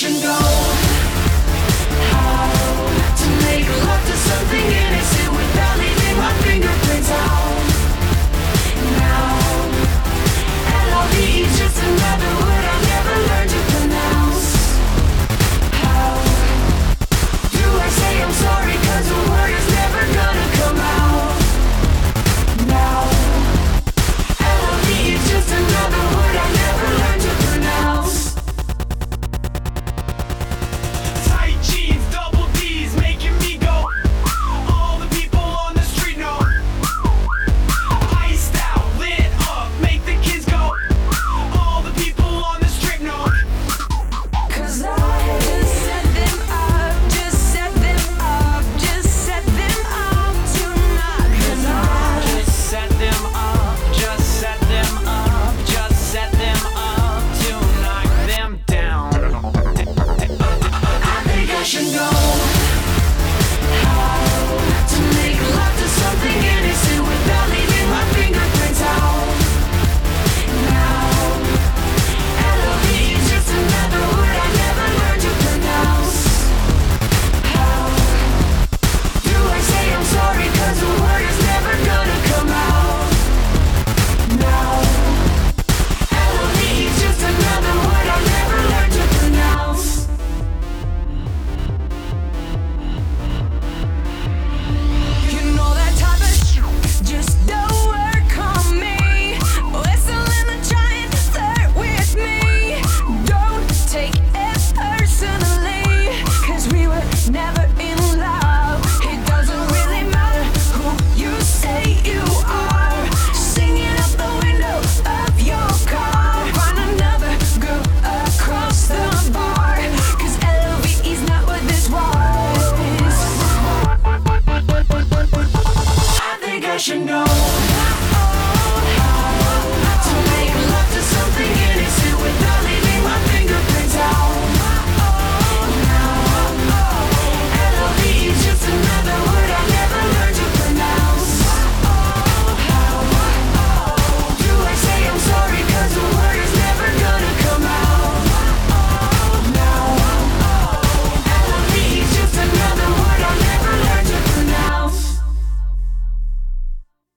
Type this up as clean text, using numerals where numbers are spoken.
should know how to make love to something innocent without leaving my fingerprints out. Now, LOVE is just another word I'll never learn to pronounce. How do I say I'm sorry, 'cause the word is never gonna come out. Now, LOVE is just another word I'll never learn to pronounce. Tight jeans, double D's, making me go. All the people on the street know. Iced out, lit up, make the kids go. All the people on the strip know. 'Cause I just set them up, just set them up, just set them up tonight. 'Cause I Just set them up, just set them up, just set them up to knock them down. think I should know